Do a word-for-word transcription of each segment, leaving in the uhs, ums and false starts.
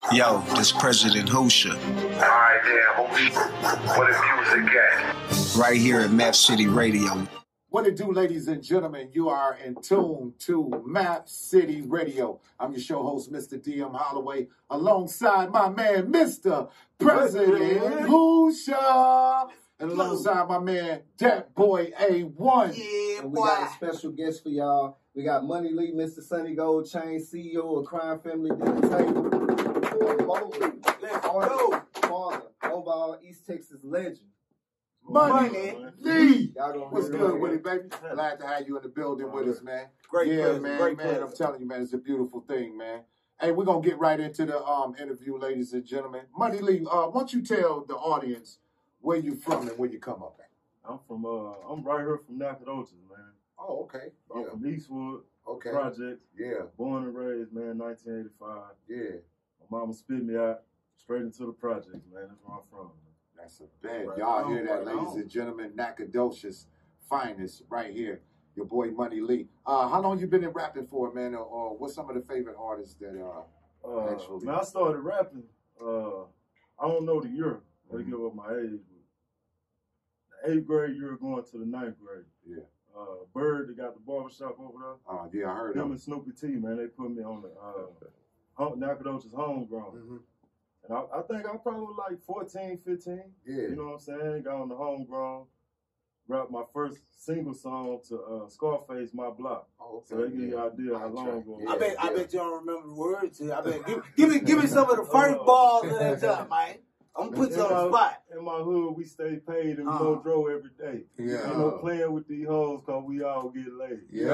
Yo, this President Hoosha. Alright then, Hoosha. What the music at? Right here at Map City Radio. What it do, ladies and gentlemen? You are in tune to Map City Radio. I'm your show host, Mister D M Holloway, alongside my man, Mister President Hoosha, and alongside my man, Dat Boy A one. Yeah, and we got a special guest for y'all. We got Money Lee, Mister Sonny Gold Chain, C E O of Crime Family Entertainment. Let's go. Father, Mobile East Texas legend. Money, Money Lee. What's good right with it, baby? Glad to have you in the building All with right. us, man. Great yeah, present, man, great man. present. I'm telling you, man, it's a beautiful thing, man. Hey, we're gonna get right into the um interview, ladies and gentlemen. Money Lee, uh, why don't you tell the audience where you from and where you come up at? I'm from uh I'm right here from Nacogdoches, man. Oh, okay. I'm Yeah. from Eastwood Okay. Projects. Yeah. Born and raised, man, nineteen eighty-five. Yeah. My mama spit me out straight into the projects, man. That's where I'm from. Man. That's a bad. Right Y'all on, hear that, right ladies on. and gentlemen? Nacogdoches finest right here. Your boy Money Lee. Uh, how long you been in rapping for, man? Or, or what's some of the favorite artists that uh Uh, Actually. man, I started rapping. Uh, I don't know the year. I Mhm. give up my age. But the eighth grade year, going to the ninth grade. Yeah. Uh, Bird, they got the barbershop over there. Uh, yeah, I heard Them of and Snoopy T, man, they put me on the uh, home, Nacogdoches homegrown. mm-hmm. And I, I think I probably was like fourteen, fifteen. Yeah. You know what I'm saying? Got on the homegrown. Rapped my first single song to uh, Scarface, My Block. Oh, okay. So that give you yeah. an idea how Right long track. ago. Yeah, I bet I yeah. bet you don't remember the words to it. I bet give, give me give me some of the first balls of that time, man. I'm gonna put you on the spot. In my hood, we stay paid and we Uh-huh. go draw every day. Yeah. Ain't no playing with these hoes because we all get laid. Yeah.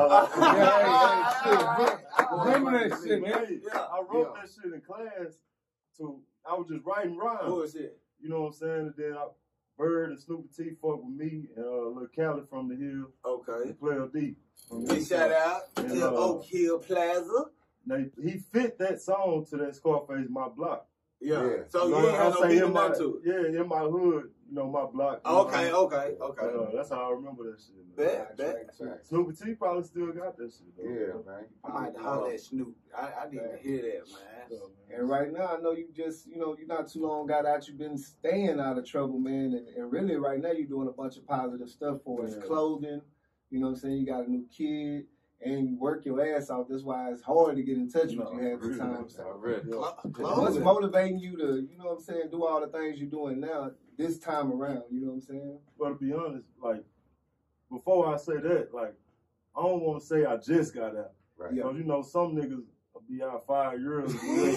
Remember that shit, man. Yeah. I wrote Yeah. that shit in class. To I was just writing rhymes. Who is it? You know what I'm saying? And then I, Bird and Snoopy T fuck with me and uh, Lil Cali from the Hill Okay. and Player D. from the Big East shout Side. out And, to uh, Oak Hill Plaza. Now, he fit that song to that Scarface, My Block. Yeah. Yeah. So you know, ain't had I'll no say beat in my, to it. yeah, in my hood, you know, my block. you Okay, know, okay, okay. uh, that's how I remember that shit. Man. Bet, bet. Facts. Snoopy T probably still got that shit, though. Yeah, man. I might holler at Snoop. I, I need to hear that, man. Yeah, man. And right now, I know you just, you know, you're not too long got out. You've been staying out of trouble, man. And, and really, right now, you're doing a bunch of positive stuff for us. Yeah. Clothing, you know what I'm saying? You got a new kid, and you work your ass off. That's why it's hard to get in touch No, with you half the really, time. So. already. What's motivating you to, you know what I'm saying, do all the things you're doing now this time around? You know what I'm saying? But to be honest, like, before I say that, like, I don't want to say I just got out. Right. Because, you know, some niggas will be out five years.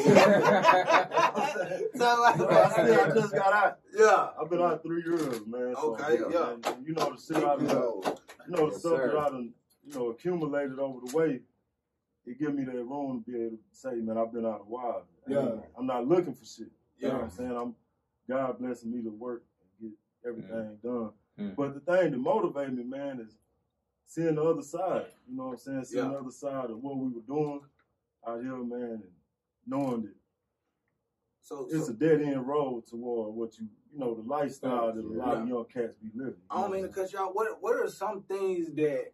Sound like I say I just got out. Yeah. I've been out three years, man. So, Okay, yeah. and, and you know the shit I done, you know the Yes, stuff sir. that I done, you know, accumulated over the way. It give me that room to be able to say, man, I've been out a while. And Yeah. I'm not looking for shit. You know Yeah. what I'm saying? I'm God blessing me to work and get everything done. Mm. But the thing that motivated me, man, is seeing the other side. You know what I'm saying? Seeing Yeah. the other side of what we were doing out here, man, and knowing that So, it's so a dead end road toward what you, you know, the lifestyle that a lot of Yeah. young cats be living. you I don't know mean to what I'm cut you out. What what are some things that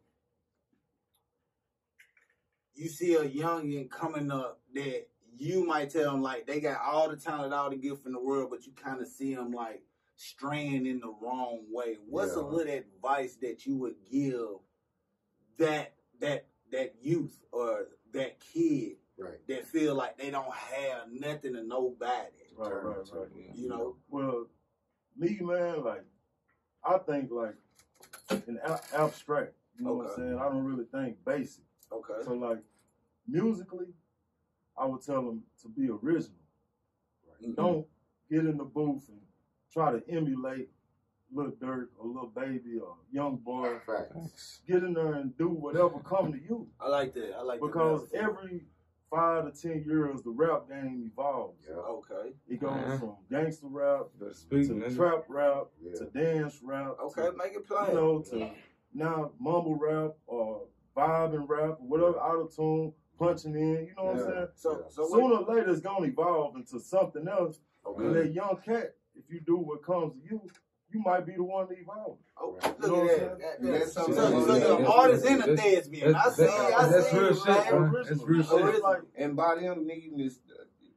you see a youngin coming up that you might tell them like they got all the talent, all the gift in the world, but you kind of see them like straying in the wrong way? What's a Yeah. little advice that you would give that that that youth or that kid Right. that feel like they don't have nothing to nobody? Right, right, right. You know? Well, me, man, like, I think, like, in ab- abstract, you know what I'm Okay. saying? I don't really think basic. Okay. So, like, musically, I would tell them to be original. Mhm. Don't get in the booth and try to emulate Lil Durk or Lil Baby or Young Boy. Facts. Get in there and do whatever come to you. I like that. I like Because that. every five to ten years, the rap game evolves. Yeah. Okay. It goes Uh-huh. from gangster rap The to speaking, trap rap Yeah. to dance rap. Okay, to, make it you plain. know, to now mumble rap or vibing rap or whatever, auto tune, punching in. You know what Yeah. I'm saying? So, so what- Sooner or later, it's gonna evolve into something else. Okay. And that young cat, if you do what comes to you, you might be the one to evolve. Oh, Right. look You know what at I'm that. saying? that, that. That's So, something- so, so yeah, you're an that's- artist and a that's- thespian. I that's- see, I that's see, real man. shit, man. That's real Original. shit. Original. And And by them needing this,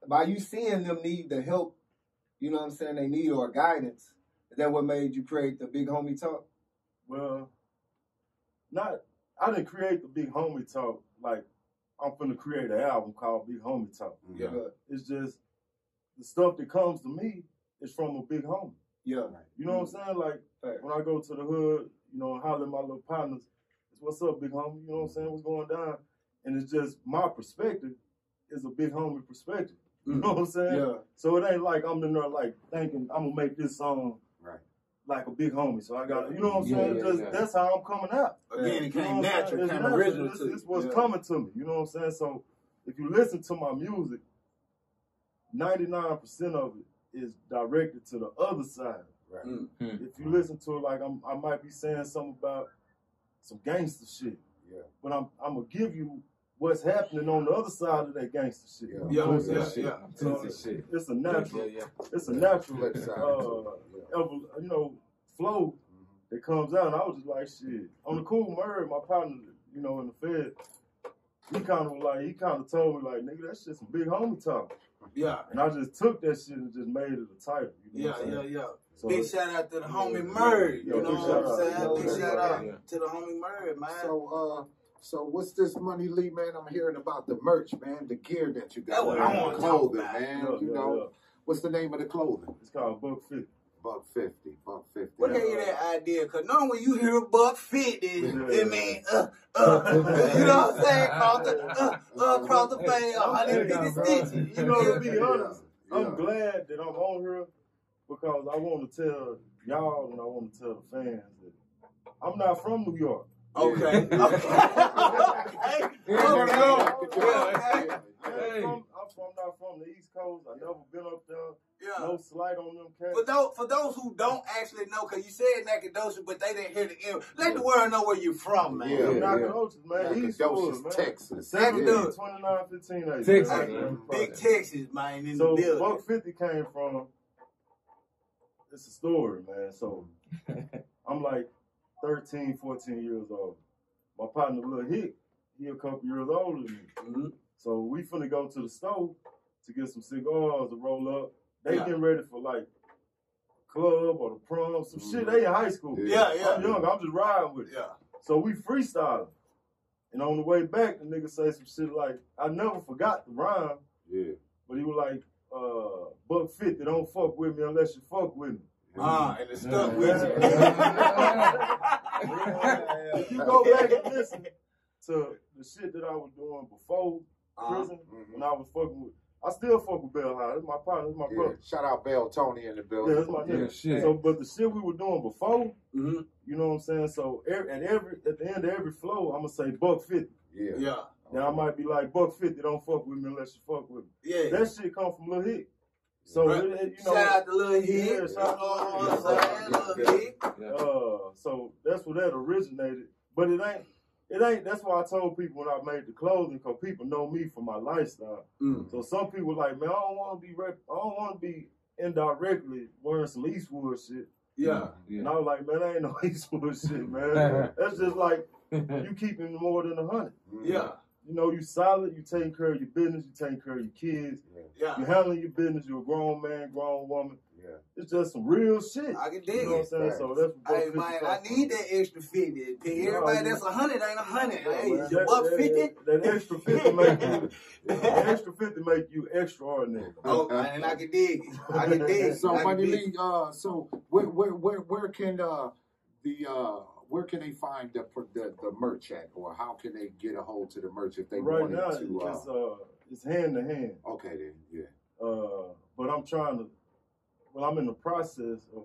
by you seeing them need the help, you know what I'm saying, they need or guidance, is that what made you create the Big Homie Talk? Well, not, I didn't create the Big Homie Talk like I'm finna create an album called Big Homie Talk. Yeah. It's just the stuff that comes to me is from a big homie. Yeah. You know what I'm saying? Like, Fact. when I go to the hood, you know, and holler at my little partners, it's what's up, big homie? You know what I'm saying? What's going down? And it's just my perspective is a big homie perspective. You know what I'm saying? Yeah. So it ain't like I'm in there like thinking I'm gonna make this song Right. like a big homie. So I got, you know what I'm Yeah, saying? yeah, just, yeah. That's how I'm coming out. Again, it You know came what I'm natural, saying? It's came natural. original This, to you. this what's Yeah. coming to me. You know what I'm saying? So if you listen to my music, ninety-nine percent of it is directed to the other side. Right. Mm. If you listen to it, like I'm, I might be saying something about some gangster shit, Yeah. but I'm, I'm gonna give you what's happening on the other side of that gangster shit. Yeah. You know what I'm Yeah, saying? yeah, So yeah. shit. it's a natural, Yeah, yeah. it's a natural, Flip side. uh, Yeah. evol- you know, flow that comes out. And I was just like, shit. On the Cool Murray, my partner, you know, in the Fed, he kind of like, he kind of told me like, nigga, that shit's some big homie talk. Yeah, And I just took that shit and just made it a title. You know yeah, what I'm yeah, saying? yeah. So Big shout out to the homie Murray. Yeah, You know big what shout I'm out. saying? Yeah, Big yeah, shout out out to the homie Murray, man. So, uh, so what's this Money Lee, man? I'm hearing about the merch, man, the gear that you got. That's what I man, wanna the talk clothing, about. man. Yeah, you yeah, know, yeah. what's the name of the clothing? It's called Buck fifty. Buck fifty, buck fifty. What gave you that idea? Cause knowing when you hear a buck fifty, Yeah. it means uh uh, you know what I'm saying? Across the uh uh across the face, one hundred fifty stitches. You know, to be Yeah, honest, yeah. I'm glad that I'm on here because I want to tell y'all and I want to tell the fans that I'm not from New York. Okay. Okay. Okay. Okay. Yeah. I'm, from, I'm from not from the East Coast. I never been up there. Yeah. No slight on them cats. For those, for those who don't actually know, because you said Nacogdoches, but they didn't hear the end, let the world know where you're from, man. Yeah, Yeah, yeah. Nacogdoches, man. East Nacogdoches, Wood, man. Texas. seventeen, Nacogdoches. twenty-nine, fifteen, eight. Hey, man. Big Right there. Texas, man, in So the building. Buck fifty came from, it's a story, man. So I'm like thirteen, fourteen years old. My partner, Lil Hick, he a couple years older than me. Mm-hmm. So we finna go to the store to get some cigars to roll up. They Yeah. getting ready for like club or the prom, some shit. They in high school. Yeah, yeah. I'm young, I'm just riding with it. Yeah. So we freestyling. And on the way back, the nigga say some shit like, I never forgot the rhyme, Yeah. but he was like, uh, Buck fifty, don't fuck with me unless you fuck with me. Ah, and it's stuck Yeah. with you. If you go back and listen to the shit that I was doing before Uh-huh. prison, Mhm. when I was fucking with, I still fuck with Bell High. That's my partner, that's my Yeah. brother. Shout out Bell Tony in the building. Yeah, that's my Yeah, nigga. shit. So, but the shit we were doing before, Mm-hmm. you know what I'm saying? So, every, at every at the end of every flow, I'm gonna say Buck fifty. Yeah. Yeah. Now I might be like Buck fifty, don't fuck with me unless you fuck with me. Yeah. That shit come from Lil Hick. So Right. it, it, you know, Shout out to Lil Hick. Yeah, You shout out to know Lil what I'm saying? Lil Hick. uh, so that's where that originated. But it ain't. It ain't. That's why I told people when I made the clothing, because people know me for my lifestyle. Mm. So some people like, man, I don't want to be. Rep- I don't want to be indirectly wearing some Eastwood shit. Yeah. And I was like, man, that ain't no Eastwood shit, man. That's just like you keeping more than a hundred. Yeah. You know, you solid. You taking care of your business. You taking care of your kids. Yeah. You handling your business. You're a grown man, grown woman. Yeah. It's just some real shit. I can dig You know what I'm it. saying? So that's what Buck Hey, fifty man, come I from. need that extra fifty. To Yeah, everybody I that's a hundred ain't a hundred. Hey, Man, you that- buck that- fifty? That extra fifty make you. That extra fifty make you extraordinary. Oh, and I can dig it. I can dig it. So I can Money dig Lee, uh, so where where where where can uh the uh where can they find the the, the merch at, or how can they get a hold to the merch if they Right wanted now, to? Uh, it's uh, it's hand to hand. okay then, yeah. Uh, but I'm trying to. Well, I'm in the process of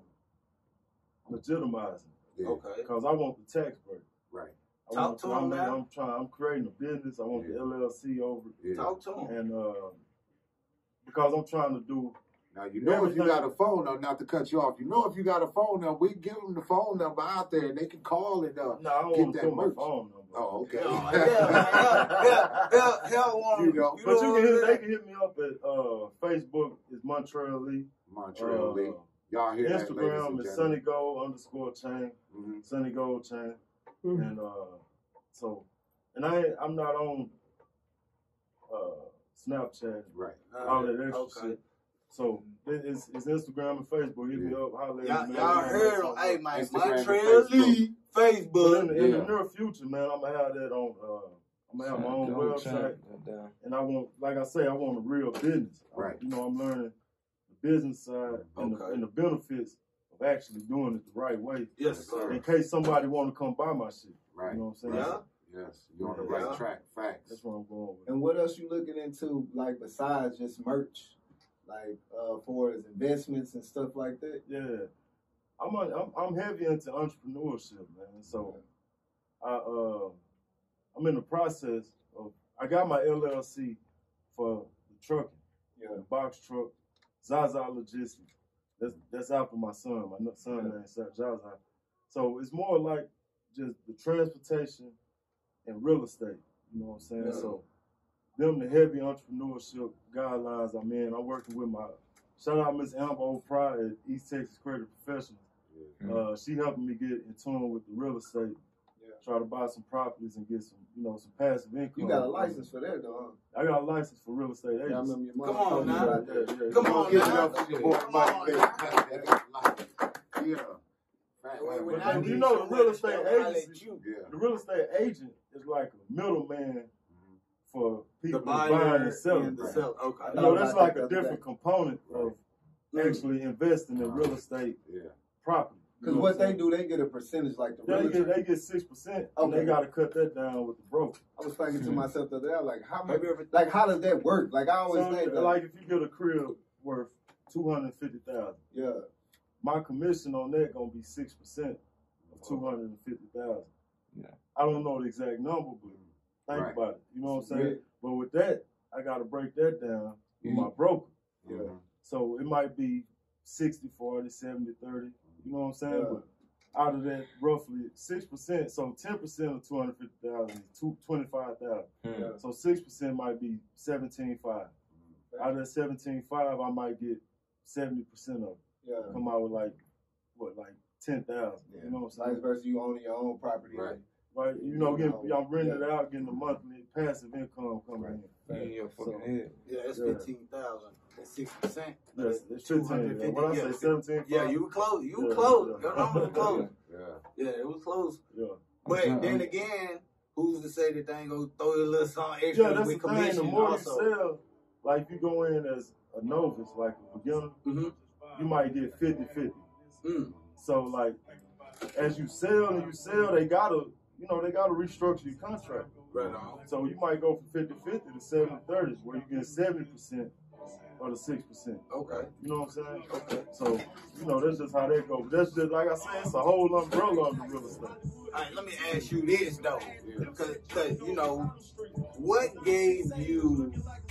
legitimizing Yeah. Okay. because I want the tax break. Right. I Talk want, to I'm, him now. I'm trying. I'm creating a business. I want Yeah. the L L C over, Yeah. Talk to him. and uh, because I'm trying to do. Now you know if you Everything- got a phone number, not to cut you off. You know if you got a phone number, we give them the phone number out there, and they can call and uh. No, I don't Get want to that put my merch. phone number. Oh, okay. Yeah, yeah, yeah, yeah, yeah, want You know, But you can hit, what they I'm can hit me up at uh, Facebook is Montreal Lee. Montreal Uh, Lee. Y'all hear that, ladies Instagram and is gentlemen? Sunny Gold underscore chain, Mhm. Sunny Gold chain, and uh, so, and I ain't- I'm not on uh, Snapchat, Right. all that extra Okay. shit. So it- it's, it's Instagram and Facebook. Hit me Yeah. up, holler at Y'all, me, man. y'all Man, heard so- him. Hey, man, Instagram and Montreal Facebook. Lee, But in Facebook. the, in Yeah. the near future, man, I'm gonna have that on. Uh, I'm gonna have my own website, and I want, like I say, I want a real business. Right. You know, I'm learning the business side and, the, Okay. and the benefits of actually doing it the right way. Yes, sir. In case somebody want to come buy my shit. Right. You know what I'm saying? Yeah. Yes. You're on the right Yeah. track. Facts. That's where I'm going with. And what else you looking into, like besides just merch, like uh, for as investments and stuff like that? Yeah, I'm, a, I'm I'm heavy into entrepreneurship, man. So I uh I'm in the process of I got my L L C for the trucking, Yeah. the box truck, Zaza Logistics. That's that's after my son. My son Yeah. name is Zaza. So it's more like just the transportation and real estate. You know what I'm saying? Yeah. So them the heavy entrepreneurship guidelines I'm in. I'm working with my shout out Miss Amber O'Pride at East Texas Credit Professionals. Uh, she helping me get in tune with the real estate. Yeah. Try to buy some properties and get some, you know, some passive income. You got a license for that, though, huh? I got a license for real estate Yeah, I agents. remember your mom Come on told me now. about Yeah, that. yeah, Come yeah. on Give it now. up for your boy, Come Mike on Big. now. Yeah. Fact. Wait, But when I then need you know the something real to estate show, I'll let agency, you. Yeah. the real estate agent is like a middleman for people The that's buyer buying and selling. and the Right. seller. Okay. You know, that's About like that a the other different component of Mm. actually investing in real estate Yeah. property. You Because know what I'm they saying? do, they get a percentage like the They realtor. get they get six percent, and Okay. they got to cut that down with the broker. I was thinking to Hmm. myself the other day, like how much, Have you ever like how does that work? Like I always So, think, that, like, if you get a crib worth two hundred fifty thousand, yeah, my commission on that gonna be six percent of two hundred fifty thousand. Yeah. I don't know the exact number, but think Right. about it. You know what I'm saying? Yeah. But with that, I got to break that down with Mhm. my broker. Yeah. So it might be sixty forty, seventy thirty. You know what I'm saying? Yeah. But out of that, roughly six percent, so ten percent of two hundred fifty thousand is two- twenty-five thousand. yeah. So six percent might be seventeen five. Out of that seventeen five, I might get seventy percent of it. yeah. Come out with like, what, like ten thousand. You know what I'm saying? Vice versa, you own your own property. Right. Right? You know, getting, Yeah. I'm renting it out, getting the monthly passive income coming in. In your fucking So- head. Yeah, that's Yeah. fifteen thousand. That's six percent. Yes, it's fifteen. Yeah. What I say, seventeen five? Yeah, you were close. You were Yeah, close. yeah. Your number was close. Yeah. Yeah, it was close. Yeah. But Uh-uh. then again, who's to say that they ain't gonna throw you a little something extra Yeah, that's the with thing. commission The more also? you sell, like if you go in as a novice, like a beginner, Mhm. you might get fifty fifty. Mm. So like, as you sell and you sell, they gotta, you know, they gotta restructure your contract. Right on. So you might go from fifty fifty to seventy thirty, where you get seventy percent or the six percent. Okay. You know what I'm saying? Okay. So, you know, that's just how that goes. But that's just, like I said, it's a whole umbrella of the real estate. All right, let me ask you this though, because you know, what gave you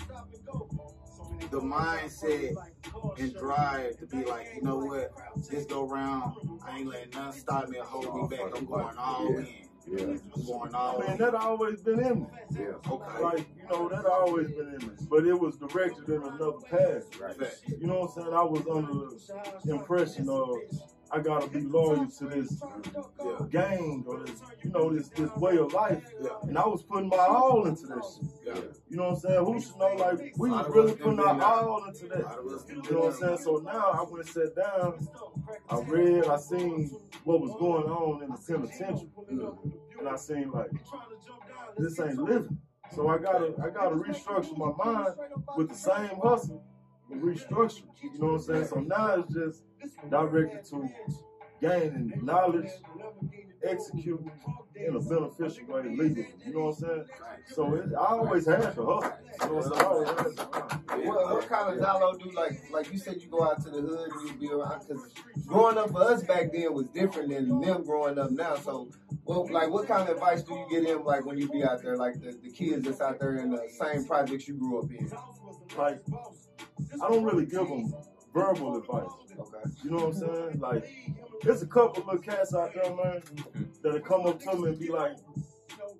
the mindset and drive to be like, you know what, this go round, I ain't letting nothing stop me or hold me back. I'm going all in. Yeah. I'm going all I mean, in. that always been in me. Yeah. Okay. Like, you know, that always been in me. But it was directed in another path. Right. Fact. You know what I'm saying? I was under the impression of I gotta be loyal to this Yeah. gang or this, you know, this this way of life. Yeah. And I was putting my all into that shit. Yeah. You know what I'm saying? Who should know? Like, we A was lot of really us putting been our there. all into A that. lot of us been You know what I'm saying? So now I went and sat down, I read, I seen what was going on in the penitentiary. And I seen like, this ain't living. So I gotta I gotta restructure my mind with the same hustle, but restructure. You know what I'm saying? So now it's just directed to gaining knowledge, execute in a beneficial way legally. You know what I'm saying? So it, I always had to hustle. You know what I'm saying? I always had to. What, what kind of Zalo do like? Like you said, you go out to the hood and you be around. Because growing up for us back then was different than them growing up now. So, well, like, what kind of advice do you get them like when you be out there, like the, the kids that's out there in the same projects you grew up in? Like, I don't really give them verbal advice. Okay. You know what I'm saying? Like, there's a couple little cats out there, man, that'll come up to me and be like,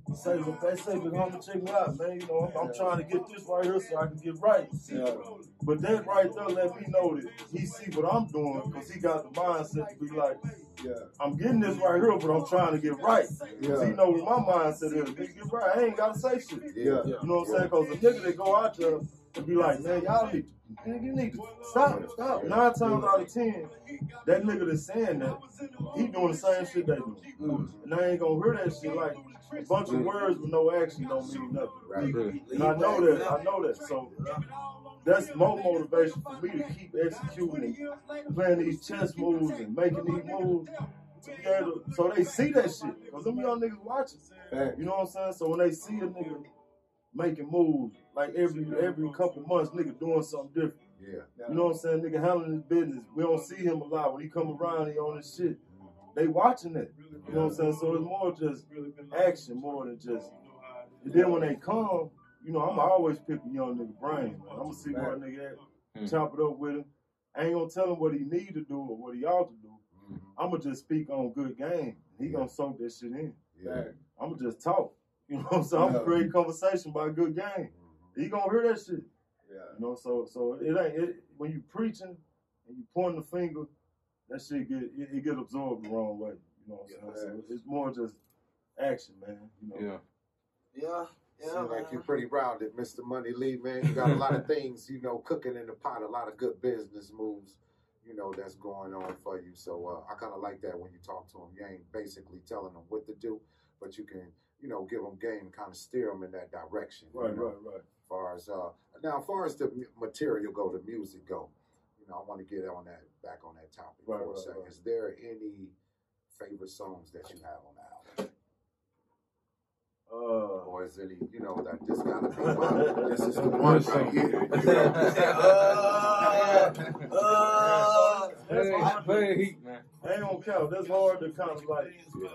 say, look, they say, but homie, check me out, man. You know, I'm, I'm trying to get this right here so I can get right. Yeah. But that right there let me know that he see what I'm doing because he got the mindset to be like, Yeah. I'm getting this right here, but I'm trying to get right. Yeah. He know what my mindset is. Nigga, get right. I ain't got to say shit. Yeah. You know what I'm saying? Because the nigga that go out there and be like, man, y'all need to, nigga, you need to stop, stop. Nine times out of ten, that nigga that's saying that, he doing the same shit they do. And I ain't gonna hear that shit like a bunch of words with no action don't mean nothing. Right. And I know that. I know that. So that's more motivation for me to keep executing and playing these chess moves and making these moves. To be able to, so they see that shit. Because them young niggas watching. You know what I'm saying? So when they see a nigga making moves, like every every couple months, nigga doing something different. Yeah. You know what I'm saying? Nigga handling his business. We don't see him a lot. When he come around, he on his shit. They watching it. You know what I'm saying? So it's more just action, more than just. And then when they come, you know, I'm always pick a young nigga brain. Man. I'm gonna see where a nigga at, chop it up with him. I ain't gonna tell him what he need to do or what he ought to do. I'm gonna just speak on good game. He gonna soak that shit in. Yeah. I'm gonna just talk. You know what I'm saying? I'm gonna create conversation about good game. He gonna hear that shit. Yeah. You know, so so it ain't it, when you preaching and you pointing the finger, that shit get it, it get absorbed the wrong way. You know what I'm saying? So it's more just action, man. You know. Yeah. Yeah. Yeah, Seems like man. you're pretty rounded, Mister Money Lee, man. You got a lot of things, you know, cooking in the pot, a lot of good business moves, you know, that's going on for you. So uh, I kind of like that when you talk to them. You ain't basically telling them what to do, but you can, you know, give them game and kind of steer them in that direction. Right, you know, right, right. As far as, uh, now, as far as the mu- material go, the music go, you know, I want to get on that, back on that topic Right, for a right, second. right. Is there any favorite songs that you have on the album? Uh, Or is any, you know, that this gotta be my, this is the one right here. You know? uh, uh, that's hard to, Play heat, man. I ain't gonna count. That's hard to kind of like.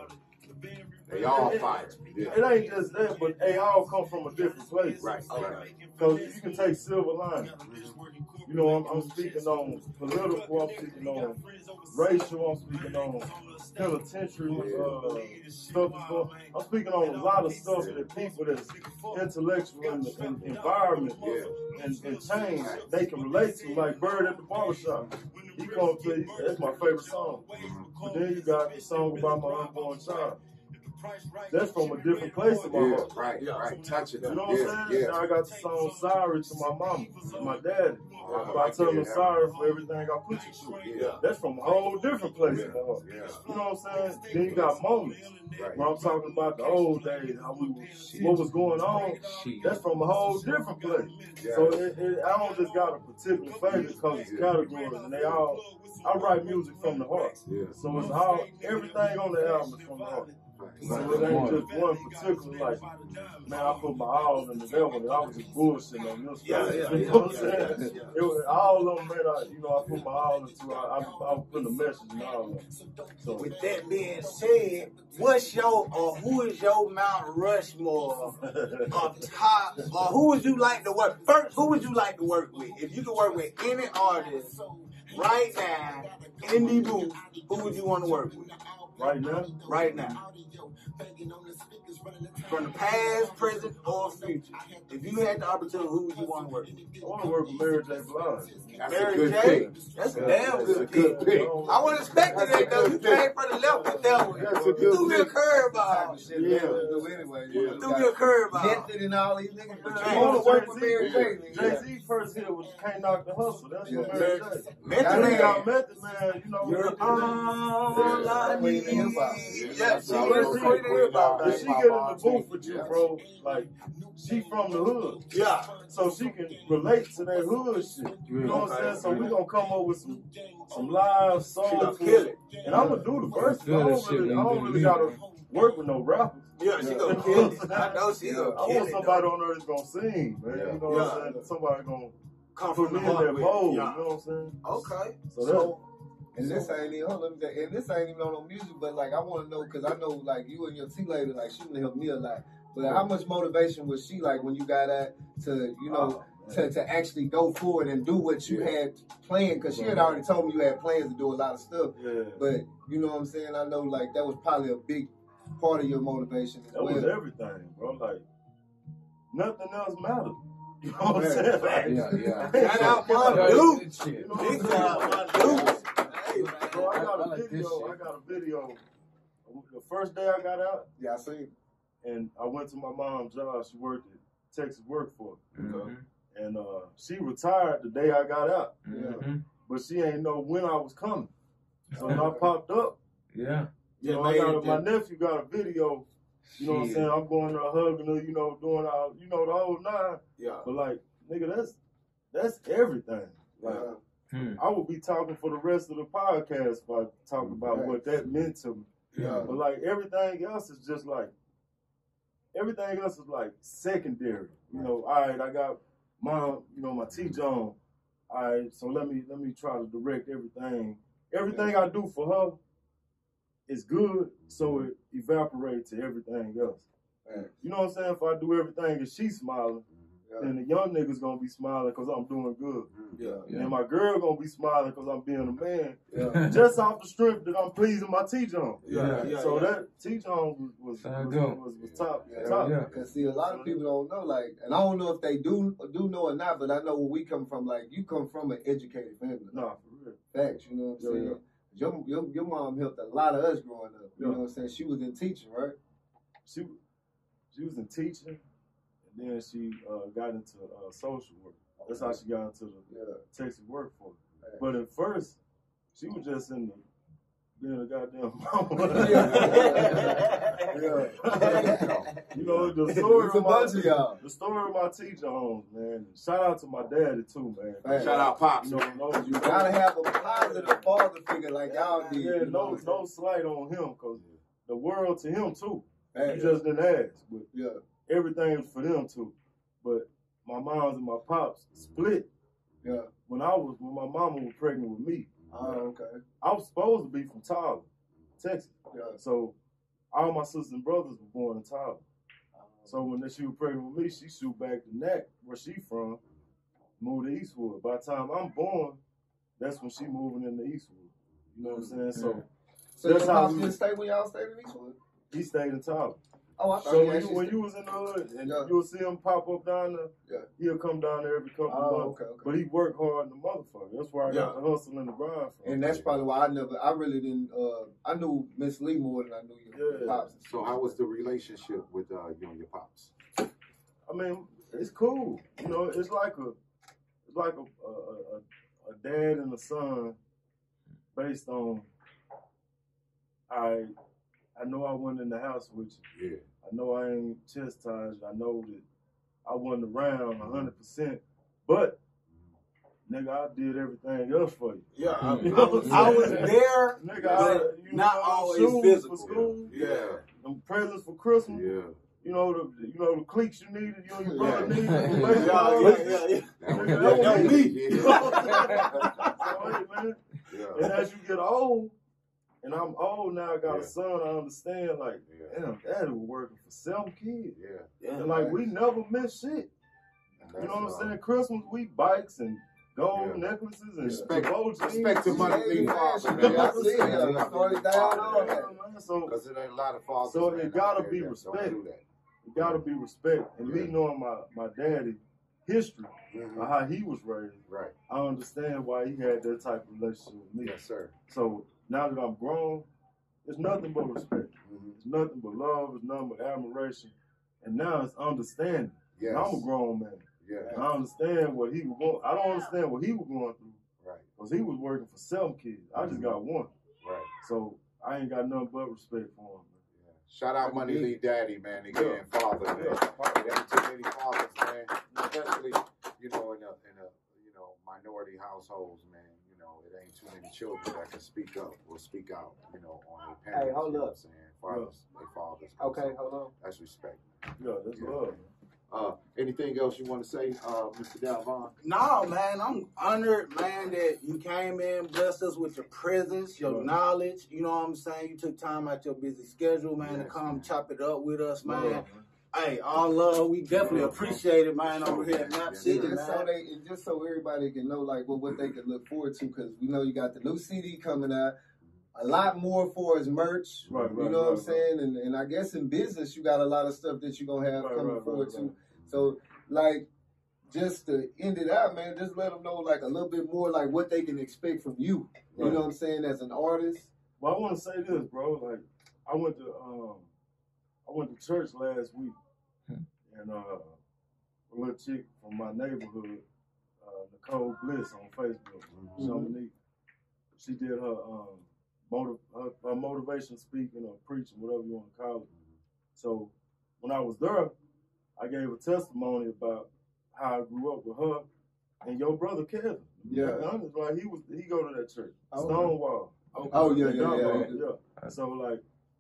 They all it, fire. Yeah. It ain't just that, but they all come from a different place. Right, right. Because you can take Silver Lining. You know, I'm, I'm speaking on political, I'm speaking on racial, I'm speaking on penitentiary uh, stuff. I'm speaking on a lot of stuff that people that's intellectual in the in environment and, and change, they can relate to, like Bird at the Barbershop. He come to you, that's my favorite song. But then you got the song about my unborn child. That's from a different place in my Yeah, heart. right, right. Touch it. You know what yeah, I'm saying? Yeah. Now I got the song Sorry to my mama and my daddy. Oh, But I tell them yeah. sorry for everything I put you through. Yeah. That's from a whole different place in my heart. Yeah. You know what I'm saying? Then you got moments Right. where I'm talking about the old days, how we was, what was going on. That's from a whole different place. Yeah. So it, it, I don't just got a particular favorite because it's categories and they all, I write music from the heart. Yeah. So it's all, everything on the album is from the heart. So it ain't just one particular, like, man, I put my all in the devil and I was just bullshitting on this Yeah, stuff. yeah, You know what I'm yeah, saying? yeah, yeah. It was, all of them, man, I, you know, I put my all into, I, I, I was putting a message in all of them. So, With that being said, what's your or who is your Mount Rushmore of top, or who would you like to work first? Who would you like to work with? If you could work with any artist right now in the booth, who would you want to work with right now, right now? From the past, present, or future. If you had the opportunity, who would you want to work with? I want to work with Mary J. Blige. That's a Mary good J. pick. That's a Yeah, damn that's a good good pick. pick. I wasn't expecting that though. You came from the left with that one. That's a You good threw me a pick. curveball. Shit, Yeah. do anyway. Yeah. You threw me a curveball. Method and all these niggas. But Right. you want to work with Jay-Z. Mary J. nigga. Jay-Z first hit was Can't Knock the Hustle. That's Yeah. what Mary J. Method Then Man. you got Method Man, you know. You're all I Queen need. of hip hop. Yeah, she Yeah. was the queen of hip hop. If she get in the booth with you, bro, like, she from the hood. Yeah. So she can relate to that hood shit. You know what I'm saying? So we gonna come up with some some live She soul gonna food. kill it. And I'm gonna do the verse. I Good don't shit really, I when you don't do really the gotta work with no rappers. Yeah, she gonna Yeah. kill it. I know she I gonna kill want it. somebody though. on there that's gonna sing, man. Yeah. You know what Yeah. I'm saying? Somebody gonna Come put from me the in heart that with. mold. You Yeah. know what I'm saying? Okay. So, So, and this ain't even, hold on, let me say, and this ain't even on no music, but like I want to know, because I know like you and your T lady, like she would help me a lot. But how much motivation was she like when you got at to, you know, to, to actually go forward and do what you Yeah. had planned? Because she had already told me you had plans to do a lot of stuff. yeah. But you know what I'm saying? I know like that was probably a big part of your motivation as That well. was everything, bro. Like, nothing else mattered. You know what I'm Right. saying? Like, Yeah, yeah. Shout out my Yeah, dude. good shit. You know Big what I'm shout saying? out my dude. Hey, man. Bro, I I- got I a like this video. shit. I got a video. The first day I got out, Yeah, I see. and I went to my mom's job. She worked at Texas Workforce, Mhm. and uh, she retired the day I got out. Mhm. But she ain't know when I was coming. So when I popped up, Yeah. you Yeah, know, I made got it, a, my yeah. nephew got a video. You know what I'm Shit. saying? I'm going there hugging her, you know, doing all, you know, the whole nine. Yeah. But like, nigga, that's that's everything. Like, Yeah. Hmm. I would be talking for the rest of the podcast if I talk about Right. what that meant to me. Yeah. But like everything else is just like everything else is like secondary. You know, all right, I got my you know my T John. All right, so let me let me try to direct everything. Everything I do for her is good, so it evaporates to everything else. Right. You know what I'm saying? If I do everything and she's smiling, Yeah. then the young niggas gonna be smiling because I'm doing good. Yeah. Yeah. And my girl gonna be smiling because I'm being a man. Yeah. Just off the strength that I'm pleasing my T John. Yeah. Yeah. So yeah. that T John was was, Sound was, good. was, was top. Yeah. top. Yeah. Cause see, a lot of people don't know, like, and I don't know if they do do know or not, but I know where we come from. Like, you come from an educated family. Nah, for real. Facts, you know what I'm Yeah, saying? yeah. Your, your your mom helped a lot of us growing up. You Yeah. know what I'm saying? She was in teaching, right? She she was in teaching, and then she uh, got into uh, social work. That's how she got into the Yeah. Texas workforce. Right. But at first, she was just in the being a goddamn mama. Yeah. You know, the story It's a of my, bunch of y'all. the story of my teacher homes, man. Shout out to my daddy too, man. Facts. Shout out Pops. You know, no, You gotta have a positive father figure like y'all did. yeah, you know no, what I'm no slight on him, cause the world to him too. saying? He just didn't ask, but Yeah. everything was for them too. But my mom's and my pops split Yeah. when I was when my mama was pregnant with me. Oh, okay. I was supposed to be from Tyler, Texas. Yeah. So all my sisters and brothers were born in Tyler. So when she was pregnant with me, she shoot back to Nack, where she from, moved to Eastwood. By the time I'm born, that's when she moving into Eastwood. You know what I'm saying? So So That's your how pops we- didn't stay when y'all stayed in Eastwood? he stayed in Tyler. Oh, I thought So he when you, actually when stayed- you was in the hood and Yeah. you'll see him pop up down there, Yeah. he'll come down there every couple Oh, of months. okay, okay. But he worked hard in the motherfucker. That's where I got Yeah. the hustle and the grind from. And that's probably why I never, I really didn't, uh, I knew Miss Lee more than I knew your Yeah. pops. So how was the relationship with uh, you and your pops? I mean, it's cool. You know, it's like a, it's like a, a, a, a dad and a son, based on. I, I know I went in the house with you. Yeah. I know I ain't chastised. I know that I wasn't around a hundred percent, but nigga, I did everything else for you. Yeah, I, You I know was, what I I'm was saying? there, Nigga, I, but you not know, always shoes physical. for school, Yeah. them presents for Christmas. Yeah. You know the you know the cleats you needed, you and your brother Yeah. needed. Yeah, the baseball yeah, cleats. yeah, yeah. That was, Nigga, that that was was me. You know Yeah. what I'm saying? So, hey, man. And Yeah. as you get old, and I'm old now, I got Yeah. a son, I understand, like, Yeah. damn, daddy was working for seven kids. Yeah. Yeah. And like, we never miss shit. And You know what I'm that's, uh, saying? Christmas, we bikes and gold Yeah. necklaces and Respect- gold jeans. respect to money Yeah, leave yeah, father, yeah, man. I see it. Yeah, started down all that. Man, so Because there ain't a lot of fathers. So man, it out gotta there be that respect. Don't do that. it gotta be respect. And me Yeah. knowing my, my daddy history Mhm. of how he was raised, Right. I understand why he had that type of relationship with me. Yes, sir. So now that I'm grown, it's nothing but respect. Mhm. It's nothing but love. It's nothing but admiration. And now it's understanding. Yes. And I'm a grown man. Yeah. And I understand what he was going. I don't understand what he was going through Right. because he was working for seven kids. I just got one. Right. So I ain't got nothing but respect for him. Yeah. Shout out Money Lee Daddy, man. Again, father, man. Yeah. There ain't too many fathers, man. Especially, you know, in a in a you know minority households, man. You know, it ain't too many children that can speak up or speak out, you know, on their parents. Hey, hold you know up. what I'm saying? Fathers, their fathers. Okay, So hold on. that's respect. Yeah, that's Yeah. love. Man. Uh, anything else you want to say, uh, Mister Dalvon? No, man, I'm honored, man, that you came in, blessed us with your presence, your Right. knowledge. You know what I'm saying? You took time out your busy schedule, man, to Yes, come man. chop it up with us, man. Love, man. Hey, all love. We definitely Love, appreciate it, man, over here at Map Yes, City, Just so man. they, and just so everybody can know, like, what, what they can look forward to, because we know you got the new C D coming out. a lot more for his merch. Right, right, you know right, what I'm saying? And and I guess in business, you got a lot of stuff that you're going to have Right, coming right, forward right, too. right. So, like, just to end it out, man, just let them know, like, a little bit more, like, what they can expect from you. You Right. know what I'm saying? As an artist. Well, I want to say this, bro. Like, I went to um, I went to church last week, and uh, a little chick from my neighborhood, uh, Nicole Bliss on Facebook, Mm-hmm. Dominique, she did her um, motiv- her, her motivation speaking or preaching, whatever you want to call it. So when I was there, I gave a testimony about how I grew up with her and your brother Kevin. Yeah. Like, honest, like he was, he go to that church, Oh, Stonewall. Oh, yeah, yeah, Stonewall, yeah, yeah. yeah. So like,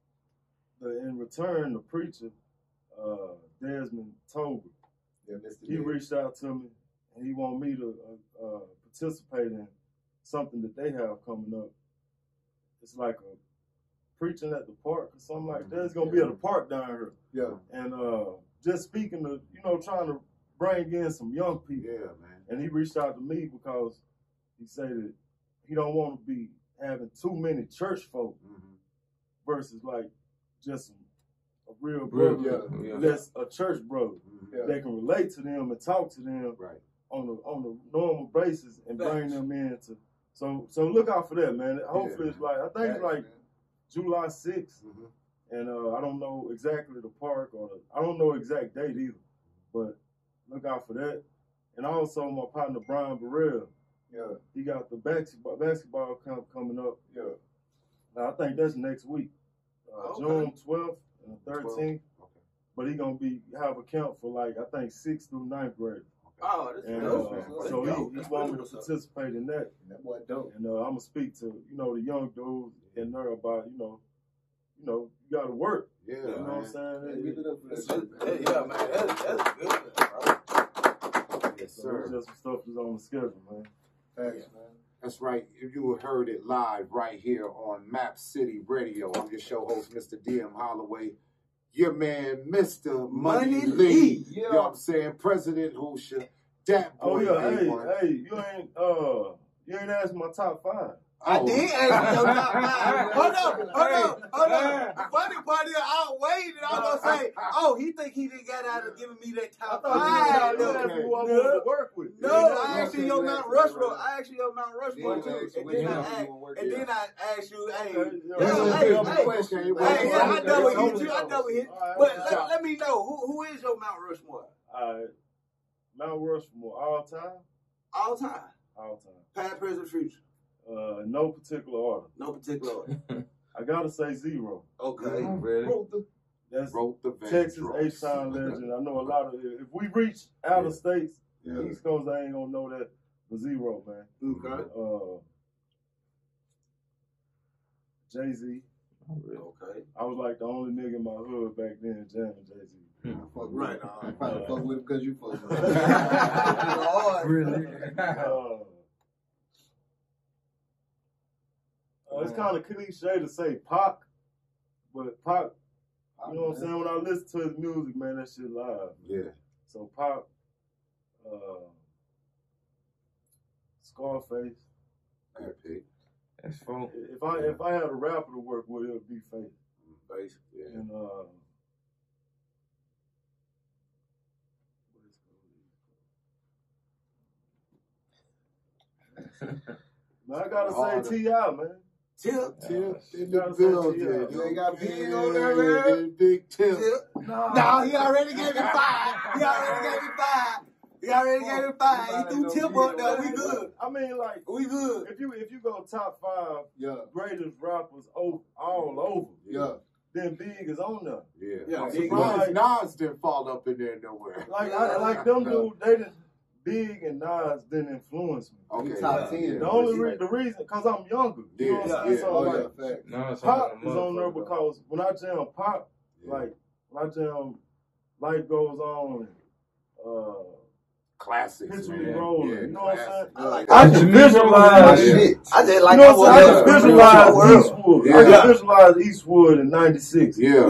the, in return, the preacher, uh, Desmond Tober, Yeah, Mister he Big. reached out to me and he wanted me to uh, uh, participate in something that they have coming up. It's like a preaching at the park or something like that. It's gonna be at the park down here, Yeah. and uh, just speaking to, you know, trying to bring in some young people. Yeah, man. And he reached out to me because he said that he don't want to be having too many church folk Mm-hmm. versus like just some, a real Real, brother yeah. that's a church brother Mm-hmm. Yeah. that can relate to them and talk to them Right. on the on the normal basis and bring them in to. So so look out for that, man. Hopefully it's like I think it's like July sixth, Mm-hmm. and uh, I don't know exactly the park or the, I don't know exact date either, but look out for that. And also my partner Brian Burrell, Yeah. he got the basketball basketball camp coming up. Yeah. Now, I think that's next week, uh, Okay. June twelfth and thirteenth. Okay. But he gonna be have a camp for like I think sixth through ninth grade. Oh, that's And dope. uh, That's so dope. he, That's he want me really to what's up. participate in that. That boy dope. And uh, I'm gonna speak to you know the young dudes in there about you know, you know you got to work. Yeah, You know what I'm man. saying? Hey, give it up for that That's shit, it. man. Yeah, man, that's, that's good, bro. Yes, So sir. it's just some stuff that's on the schedule, man. Thanks, man. That's right. You heard it live right here on Map City Radio. I'm your show host, Mister D M Holloway. Your man, Mister Money, Money Lee. Lee. You know what I'm saying? President Hoosha. Dat Oh boy. yeah, hey, A one. hey, you ain't uh, you ain't asked my top five. I Oh. did ask you your top five. Hold up, hold up, hold up. The funny part is I waited. I was gonna say, oh, he think he didn't get out of giving me that I top thought five. you was okay. asking who I wanted to work with. No, Yeah, I asked you yeah, your yeah, Mount yeah, Rushmore. right. I asked you your Mount Rushmore Yeah, too. yeah, And which then I one you asked, wanna work and with? then I asked you, hey, Okay, yeah, That's a hey, good hey, question. hey, yeah, I double hit you. I double hit. All right, But all right. let, let me know who who is your Mount Rushmore All right. Mount Rushmore, all time, all time, all time. past, present, future, Uh, no particular order. no particular order. I gotta say zero. Okay. Really? Wrote the, That's wrote the Texas Vandross. H-Town legend. I know a lot of it. If we reach out of Yeah. states, Yeah. East Coast, I ain't gonna know that for zero, man. Okay. Uh, Jay-Z. Okay. I was like the only nigga in my hood back then jamming Jay-Z. Fuck Right. I probably fuck with him because you fuck with him. Lord. Really? Uh, uh, it's kind of cliche to say Pac, but Pac, you know what I'm saying? When I listen to his music, man, that shit live. Yeah. So Pac, uh, Scarface. Good pick. That's fun. If I if I had a rapper to work with, it would be Faith. Face. Yeah. And uh, man, I gotta Oh, say T I, man. Tip. Tip in Gotta the say building. T I. You ain't got big Yeah, on there, man. Big tip. Tip. No. No, he already gave me five. He already gave me five. He already gave me five. He threw Tip up there. We good. I mean, like, We good. if you if you go top five Yeah, greatest rappers o- all over, yeah. then Big is on there. Yeah. Yeah, I'm Big surprised Nas didn't fall up in there nowhere. Like I, like them dudes, they didn't. Big and Nas didn't influence me. Okay. top yeah, ten. yeah. The only re- the reason, cause I'm younger. You know what I'm Yeah, saying? yeah. So Oh, like, yeah, fact. No, it's Pop on is on there motherfucker. because when I jam Pop, Yeah. like when I jam Life Goes On and uh, Classics, Picture man. Me Rolling, Yeah, you know what I'm classics. saying? I like I that. can Yeah. visualize Yeah. shit. I just You like know that what I'm saying? I one. can visualize Eastwood. I Yeah. can visualize Eastwood in ninety-six. Yeah. Yeah.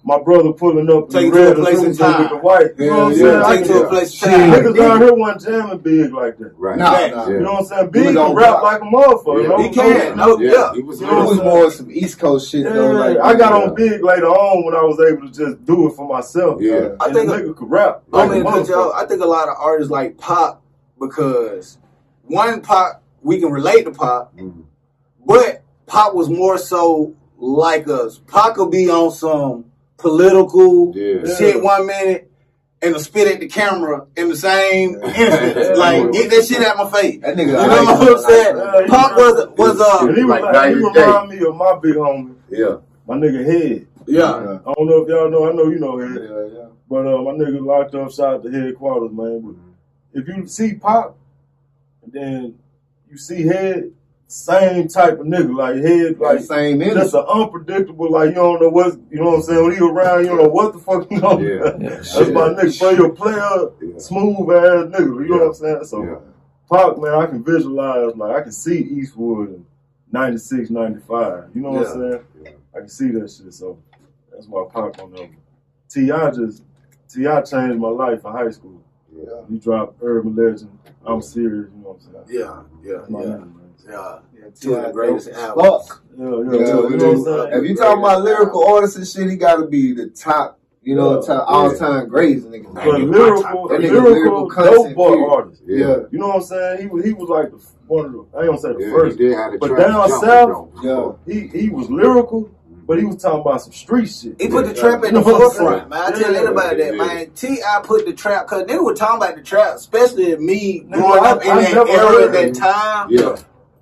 my brother pulling up Take in you to a red place in Azusa with the time. white. You know what I'm Yeah, saying? yeah. I Take you to a can- place Shit. of time. Niggas down here wasn't jamming big like that. Right. Nah, Facts. nah. You know what I'm saying? He Big was can on rap top. like a motherfucker. Yeah. No, He can. No, Yeah, yeah. he was You It know good. was what more some East Coast shit Yeah, though. Like I got yeah. on big later on when I was able to just do it for myself. Yeah. I And think the nigga could rap. I Like mean, a cause y'all, motherfucker. I think a lot of artists like Pop because one Pop we can relate to Pop, Mhm. but Pop was more so like us. Pop could be on some political Yeah. shit one minute and to spit at the camera in the same instance. Yeah. Like get that shit out my face. that nigga. You know like- what I'm saying? Yeah, he Pop was was uh And he was Like like, night he and day. remind me of my big homie, Yeah. my nigga Head. yeah. I don't know if y'all know, I know you know Yeah, Head. yeah. But uh, my nigga locked up shot at the headquarters, man. But if you see Pop, and then you see Head, same type of nigga, like Head, Like like same just energy. an unpredictable, like you don't know what's, you know what I'm saying? When he around, you don't know what the fuck you know. Yeah. That's my nigga, bro. You a player, Yeah. smooth ass nigga. You know what I'm saying? So Yeah. Pac, man, I can visualize, like I can see Eastwood in ninety-six, ninety-five. You know what I'm Yeah. saying? Yeah. I can see that shit. So that's why Pac on them. T I just T I changed my life in high school. Yeah. He dropped Urban Legend. I'm serious. You know what I'm saying? Yeah, yeah, That's my yeah. nigga, man. Yeah. Yeah, Two of the T I greatest dope as albums. fuck. Yeah, yeah, Yeah, yeah. You know what I'm saying? If you talking about lyrical artists and shit, he gotta be the top, you know, Yeah. top all time greats, nigga. But That nigga lyrical, That nigga lyrical, lyrical dope content, boy period. artist. Yeah. You know what I'm saying? He was he was like the, one of the, I ain't gonna say the Yeah, first, he did have the but trap down jumping, south, though. Yeah. he he was lyrical, but he was talking about some street shit. He put the Yeah. trap in You the know what I'm forefront, saying? man. I tell Yeah. anybody that, Yeah. man. T I put the trap, cause they were talking about the trap, especially me Nigga, growing I- up in I that never era, heard that of it. time. Yeah.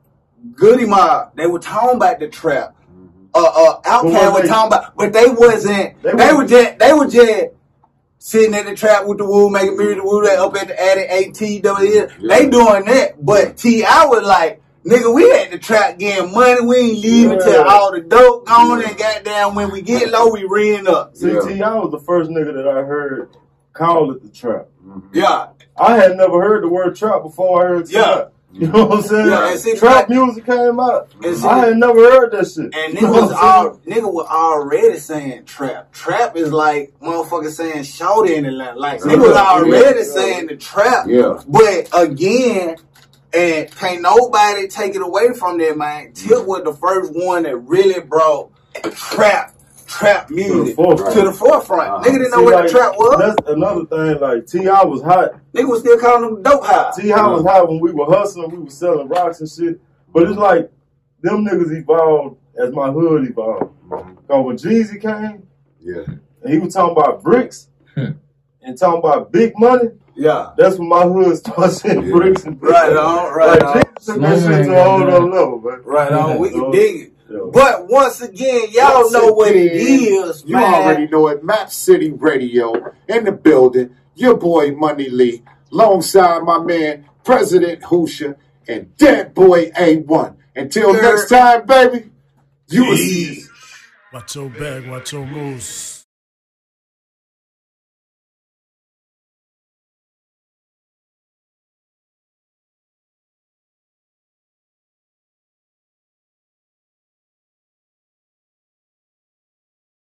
Goody Mob, they were talking about the trap. Uh, uh, But Outkast was were they- talking about, but they wasn't. They They, wasn't- were just, they were just sitting at the trap with the woo, making music, the woo, they up at the attic, A T W. Yeah. They doing that, but T I was like, nigga, we at the trap getting money. We ain't leaving Yeah. till all the dope gone, Yeah. and goddamn, when we get low, we reeing up. See, Yeah. T I was the first nigga that I heard call it the trap. Yeah. I had never heard the word trap before I heard T I. Yeah. You know what I'm saying? Yeah, and see, trap like- music came out. And see- I had never heard that shit. And You nigga know was what I'm all, nigga was already saying trap. Trap is like motherfucker saying shorty in Atlanta. Like nigga was Yeah. already Yeah. saying the trap. Yeah. But again, and can't nobody take it away from that, man. Tip was the first one that really brought trap, trap music forefront. to the forefront. Uh-huh. Nigga didn't know See, what like, the trap was. That's another thing. Like T I was hot. Nigga was still calling them dope house. T I was hot when we were hustling. We were selling rocks and shit. But it's like them niggas evolved as my hood evolved. Cause when Jeezy came Yeah. and he was talking about bricks and talking about big money, Yeah. that's when my hood started saying Yeah. bricks and bricks. Right on, right like, on. Jeezy took that shit to a whole other level, man. Right on. We can So, dig it. yeah. But once again, y'all Once know what it again, is, You man. already know it. Map City Radio in the building. Your boy Money Lee, alongside my man President Hoosha and Dead Boy A one. Until Sir. next time, baby. You was. Watch your back, watch your moves.